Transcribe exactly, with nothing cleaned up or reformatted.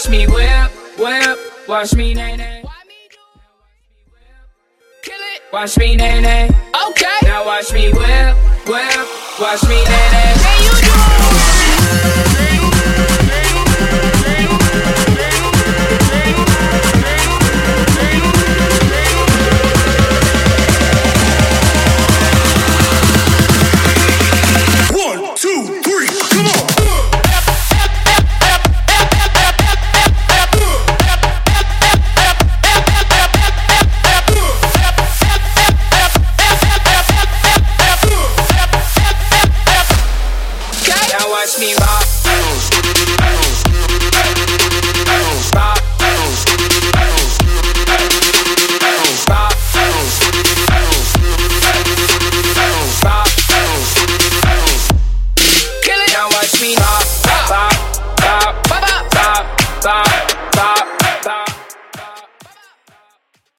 watch me whip, whip, watch me nay nay. Kill it, watch me nay nay. Okay, now watch me whip, whip, watch me